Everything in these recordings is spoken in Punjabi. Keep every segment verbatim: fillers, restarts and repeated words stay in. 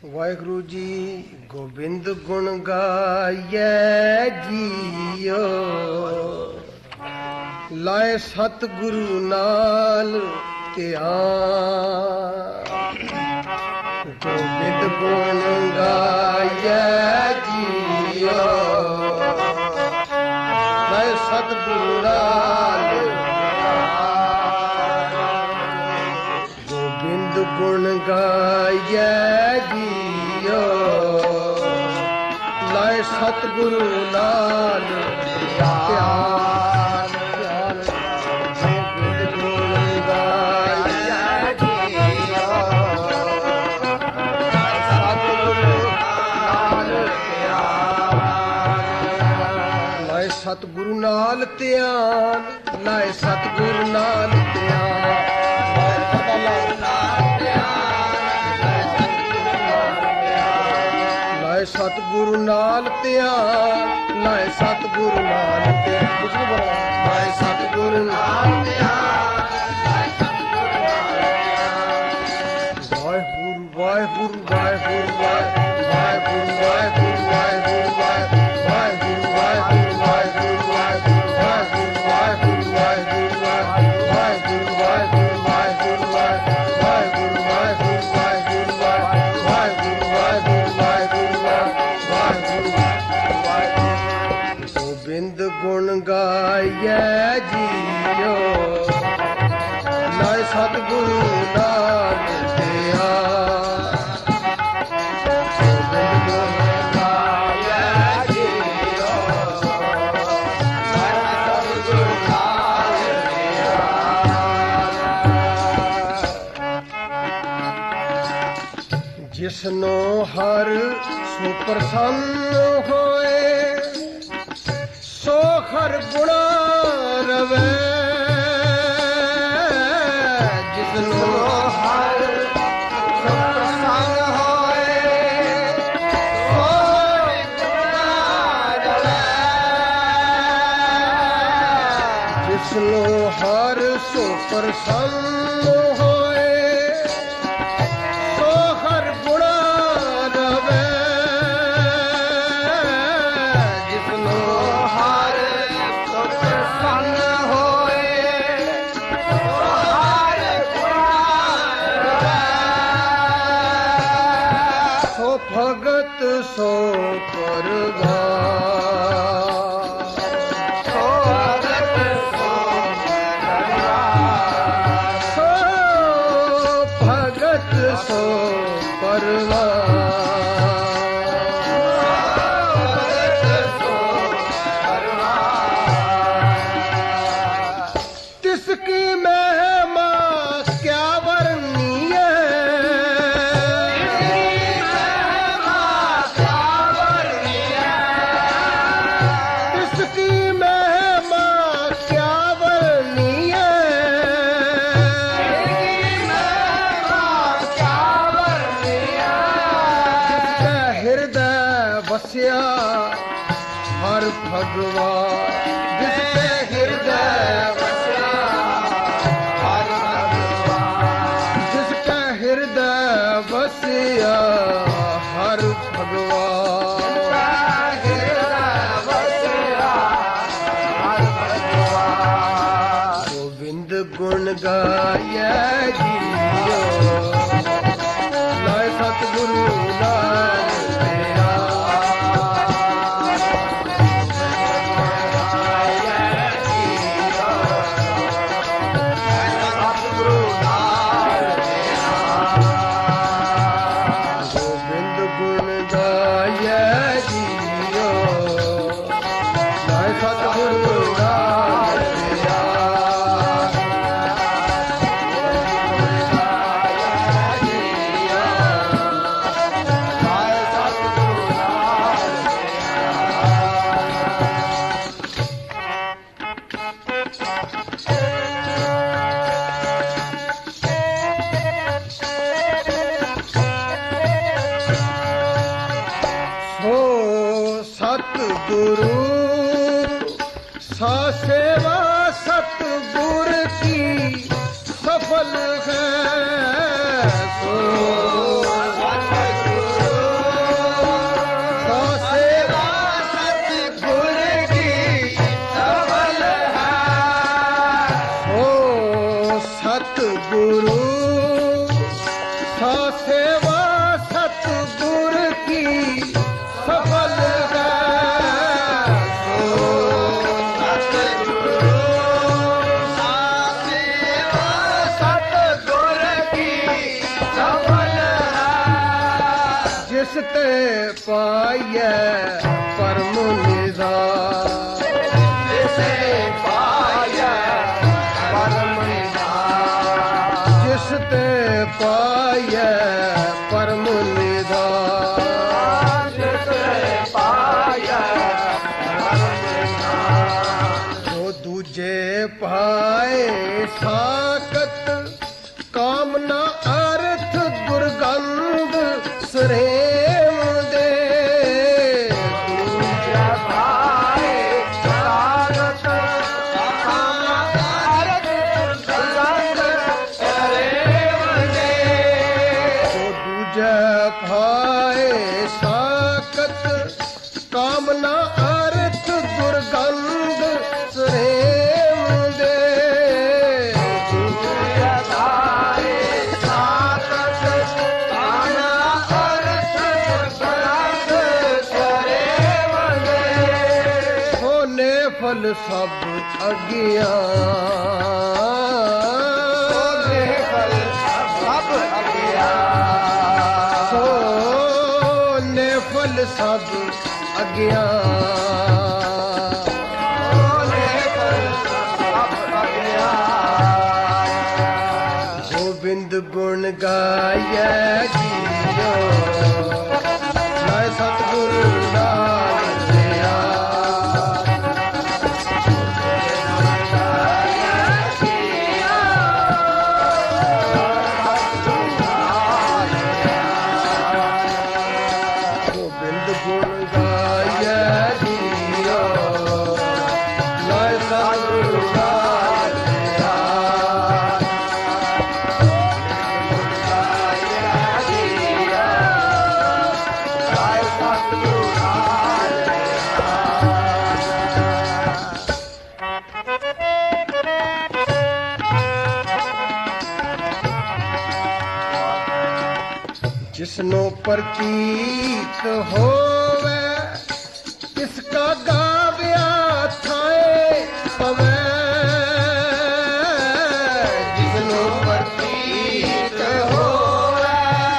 ਵਾਹਿਗੁਰੂ ਜੀ ਗੋਬਿੰਦ ਗੁਣ ਗਾਇਐ ਜੀਓ, ਲਾਏ ਸਤਿਗੁਰੂ ਨਾਲ ਧਿਆਨ। ਗੋਬਿੰਦ ਗੁਣ ਗਾਇਐ ਜੀਓ, ਲਾਏ ਸਤਿਗੁਰੂ ਨਾਲ ਗੋਬਿੰਦ ਗੁਣ ਗਾਇਐ ਜੀਓ, ਲਾਏ ਸਤਿਗੁਰੂ ਨਾਲ ਧਿਆਨ। ਗੋਬਿੰਦ ਗੁਣ ਗਾਇਐ ਜੀਓ, ਲਾਏ ਸਤਿਗੁਰੂ ਨਾਲ ਧਿਆਨ। ਲਾਏ ਸਤਿਗੁਰੂ ਨਾਲ ਧਿਆਨ, ਲਾਏ ਸਤਿਗੁਰੂ ਨਾਲ ਧਿਆਨ। ਲਾਏ ਸਤਿਗੁਰੂ ਨਾਲ ਧਿਆਨ, ਲਾਏ ਸਤਿਗੁਰੂ ਨਾਲ ਧਿਆਨ। ਲਾਏ ਸਤਿਗੁਰੂ ਨਾਲ ਧਿਆਨ, ਲਾਏ ਸਤਿਗੁਰੂ ਨਾਲ ਧਿਆਨ। ਵਾਹਿਗੁਰੂ ਵਾਹਿਗੁਰੂ ਵਾਹਿਗੁਰੂ ਵਾਹਿਗੁਰੂ ਵਾਹਿਗੁਰੂ ਵਾਹਿਗੁਰੂ ਵਾਹਿਗੁਰੂ ਵਾਹਿਗੁਰੂ ਵਾਹਿਗੁਰੂ ਵਾਹਿਗੁਰੂ ਵਾਹਿਗੁਰੂ ਵਾਹਿਗੁਰੂ ਵਾਹਿਗੁਰੂ ਵਾਹਿਗੁਰੂ ਵਾਹਿਗੁਰੂ ਵਾਹਿਗੁਰੂ ਗੋਬਿੰਦ ਗੁਣ ਗਾਇਐ ਜੀਓ, ਲਾਏ ਸਤਿਗੁਰੂ ਨਾਲ ਧਿਆਨ। ਗੋਬਿੰਦ ਗੁਣ ਗਾਇਐ ਜੀਓ, ਲਾਏ ਸਤਿਗੁਰੂ ਨਾਲ ਧਿਆਨ। ਜਿਸਨੂੰ ਹਰ ਸੁਪਰਸੰਨ ਹੋਏ, ਸੋ ਹਰ ਗੁਣਾ ਰਵੈ। ਜਿਸਨੂੰ ਹਰ ਸੁਪਰਸੰਨ ਹੋਏ, ਸੋ ਗੁਣਾ ਰਵੈ। ਜਿਸਨੂੰ ਹਰ ਸੁਪਰਸੰਨ ਹੋਏ, ਸੋ ਹਰ ਗੁਣਾ ਰਵੈ। ਜਿਸਨੂੰ ਹਰ ਸੁਪਰਸੰਨ ਹੋਏ, ਸੋ ਹਰ ਗੁਣਾ ਰਵੈ। ਸੋ ਭਗਤ ਸੋ ਪਰਵਾਰ, ਸੋ ਭਗਤ ਸੋ ਪਰਵਾਰ, ਸੋ ਭਗਤ ਸੋ ਪਰਵਾਰ। तिसकी महिमा क्या वर्णीय, तिसकी महिमा क्या वर्णीय। जिसका हृदय बस्या हर भगवान, जिसके हृदय बसिया हर भगवान। गोविंद गुण गायैं जियो, लाए सतगुरु नाल सतगुरु सा सेवा सतगुर की सफल है। सो सतगुरु सेवा सतगुर की सफल है। जिस ते पाइए परम निधान, जिसे पाइए परम निधान, जिस ते पाइए परम निधान, जिसे पाइए परम निधान। जो दूजे पाए साकत कामना अर्थ दुर्गंध सरेम दे। दूजा पाए साकत कामना अर्थ दुर्गंध सरेम दे। जो दूजा पाए साकत कामना अर्थ दुर्गंध सरेम दे। दूजा पाए साकत कामना अर्थ दुर्गंध सरेम दे। होने फल सब अज्ञान, होने फल सब अज्ञान, होने फल सब अज्ञान, होने फल सब अज्ञान। गोविंद गुण गाया जियो, नाय सतगुरु नाम लिया। गोविंद गुण गाया जियो, नाय सतगुरु नाम लिया। जिसनो प्रतीत होवे तिसका गाव्या थाए पवे। जिसनो प्रतीत होवे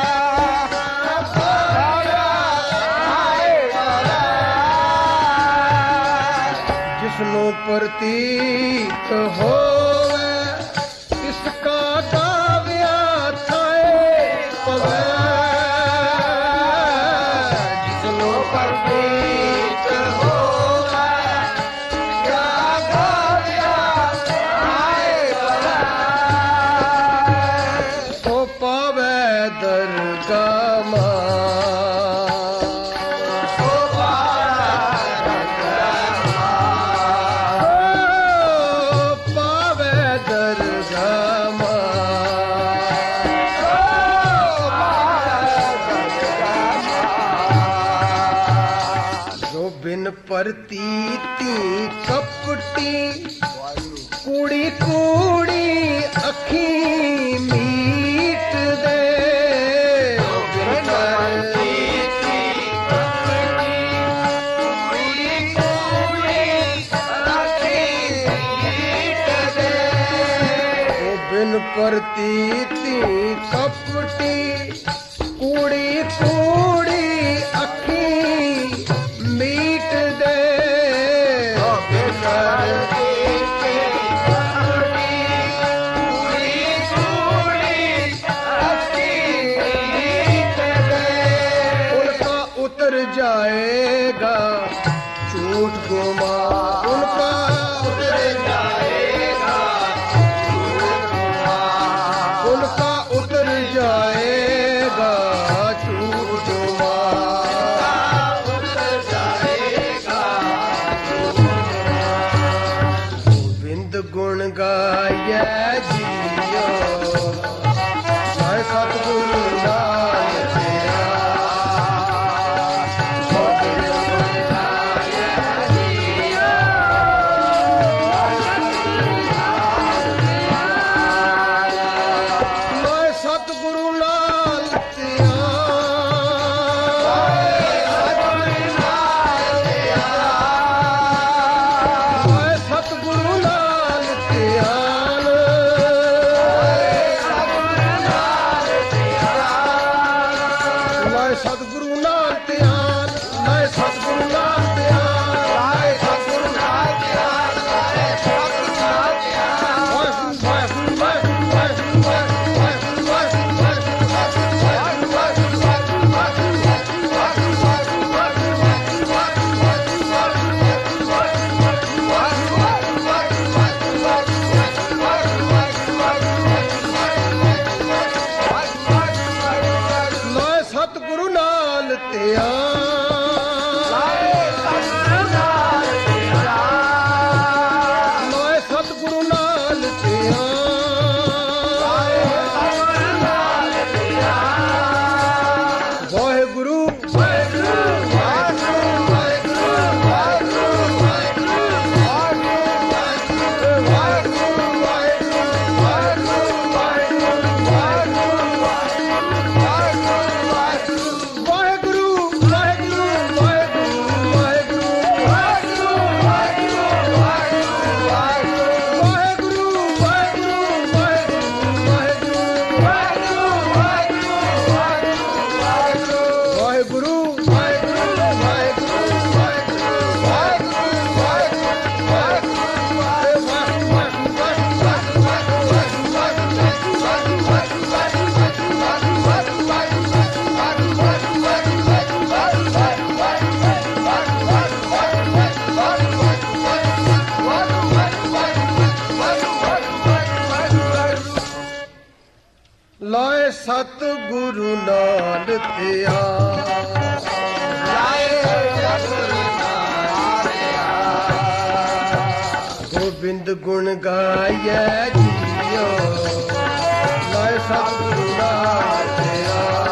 जिसनो प्रतीत होवे तिसका गाव्या थाए पवे। जिसनो प्रतीत होवे तिसका गाव्या थाए पवे। सो पावे दरगाह मां, सो पावे दरगाह मां। जो बिन प्रतीति कपटी कूड़ी कूड़ी अखी मीट दे। जो बिन प्रतीति कपटी कूड़ी कूड़ी अखी मीट दे। जो बिन प्रतीति कपटी कूड़ी कूड़ी अखी मीट दे। उनका उतर जाएगा झूठ गुमान, उनका उतर जाएगा झूठ गुमान, उनका उतर जाएगा झूठ गुमान, उतर जाएगा झूठ गुमान। गोविंद गुण गाया जियो, नाय सतगुरु नाम लिया। सतगुरु नाल ਸਤਿਗੁਰੂ ਨਾਲ ਧਿਆਨ, ਲਾਏ ਸਤਿਗੁਰੂ ਨਾਲ ਧਿਆਨ, ਲਾਏ ਸਤਿਗੁਰੂ ਨਾਲ ਧਿਆਨ, ਲਾਏ ਸਤਿਗੁਰੂ ਨਾਲ ਧਿਆਨ। ਵਾਹਿਗੁਰੂ ਵਾਹਿਗੁਰੂ ਵਾਹਿਗੁਰੂ ਵਾਹਿਗੁਰੂ ਵਾਹਿਗੁਰੂ ਸਤਿਗੁਰੂ ਨਾਲ ਧਿਆਨ, ਲਾਏ ਸਤਿਗੁਰੂ ਨਾਲ ਧਿਆਨ, ਲਾਏ ਸਤਿਗੁਰੂ ਨਾਲ ਧਿਆਨ, ਲਾਏ ਸਤਿਗੁਰੂ ਨਾਲ ਧਿਆਨ। ਵਾਹਿਗੁਰੂ ਵਾਹਿਗੁਰੂ ਵਾਹਿਗੁਰੂ ਵਾਹਿਗੁਰੂ ਵਾਹਿਗੁਰੂ ਵਾਹਿਗੁਰੂ ਵਾਹਿਗੁਰੂ ਵਾਹਿਗੁਰੂ ਲਾਏ ਸਤਿਗੁਰੂ ਨਾਲ ਧਿਆਨ, ਲਾਏ ਸਤਿਗੁਰੂ ਨਾਲ ਧਿਆਨ। ਗੋਬਿੰਦ ਗੁਣ ਗਾਇਐ ਜੀਓ, ਲਾਏ ਸਤਿਗੁਰੂ ਨਾਲ ਧਿਆਨ।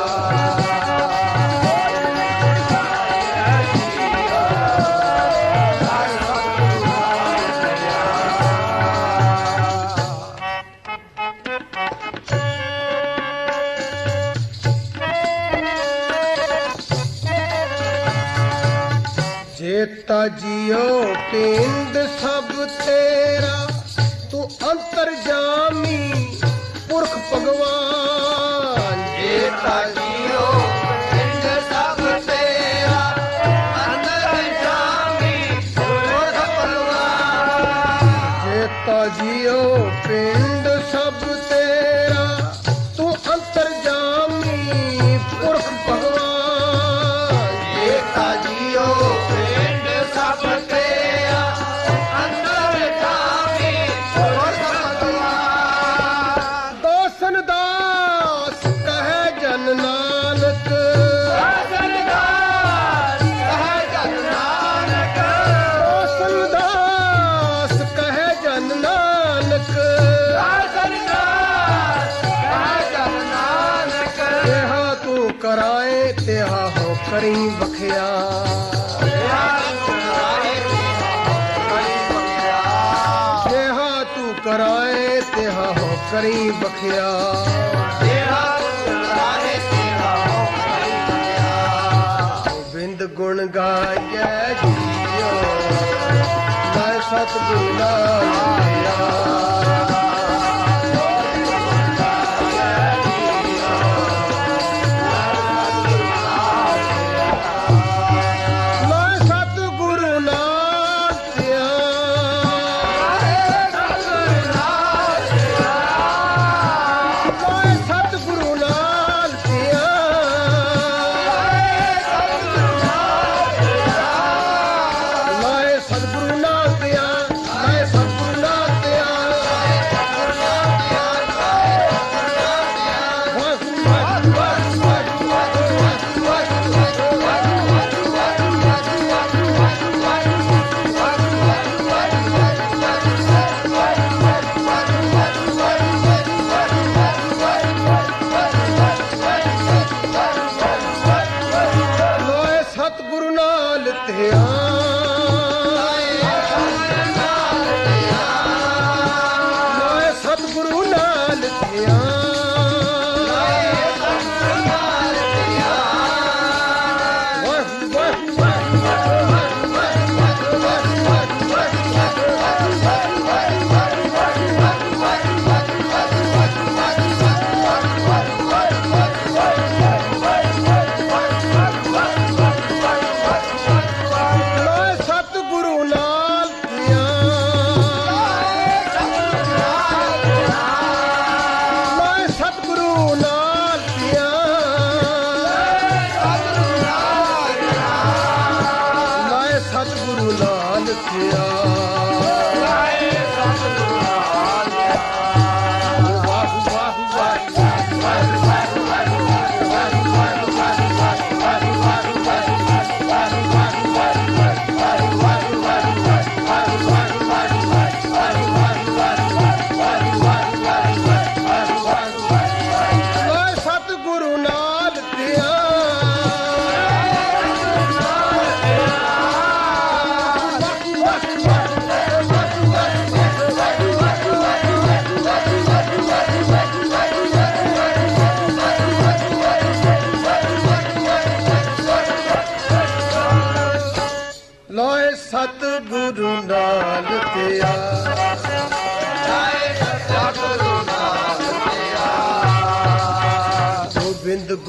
ਚੇਤਾ ਜੀਓ ਪਿੰਡ ਸਭ ਤੇਰਾ, ਤੂੰ ਅੰਤਰਜਾਮੀ ਪੁਰਖ ਭਗਵਾਨ। ਚੇਤਾ ਜੀਓ ਪਿੰਡ ਸਭ ਤੇਰਾ, ਅੰਤਰਜਾਮੀ ਪੁਰਖ ਭਗਵਾਨ। ਚੇਤਾ ਜੀਓ ਪਿੰਡ ਸਭ ਤੇਰਾ, ਤੂੰ ਅੰਤਰਜਾਮੀ ਪੁਰਖ ਭਗਵਾਨ। ਚੇਤਾ ਜੀਓ ਸਭ ਤੇਰਾ, ਅੰਤਰਜਾਮੀ ਪੁਰਖ ਭਗਵਾਨ। ਦਾਸਨ ਦਾਸ ਕਹੈ ਜਨ ਨਾਨਕ, ਦਾਸਨ ਦਾਸ ਕਹੈ ਜਨ ਨਾਨਕ, ਦਾਸਨ ਦਾਸ ਕਹੈ ਜਨ ਨਾਨਕ, ਦਾਸਨ ਦਾਸ ਕਹੈ ਜਨ ਨਾਨਕ। ਜਿਹਾ ਤੂੰ ਕਰਾਏ ਤਿਹਾ ਹੋ ਕਰੀ ਬਖਿਆ, ਕਰਾਏ ਤਿਹਾ ਹੋ ਕਰੀ ਬਖਿਆ। ਤੇਰਾ ਕਰਾਏ ਤਿਹਾ ਹੋ ਕਰੀ ਬਖਿਆ। ਗੋਬਿੰਦ ਗੁਣ ਗਾਇਐ ਜੀਓ, ਲਾਏ ਸਤਿਗੁਰੂ ਨਾਲ ਧਿਆਨ। ਸਤਿਗੁਰੂ ਨਾਲ ਧਿਆਨ, ਲਾਏ ਸਤਿਗੁਰੂ ਨਾਲ ਧਿਆਨ,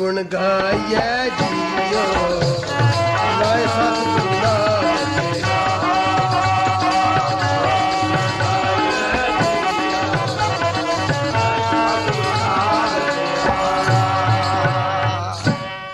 ਗੁਣ ਗਾਈਐ ਜੀਓ ਨਾਏ ਸਤਿਗੁਰ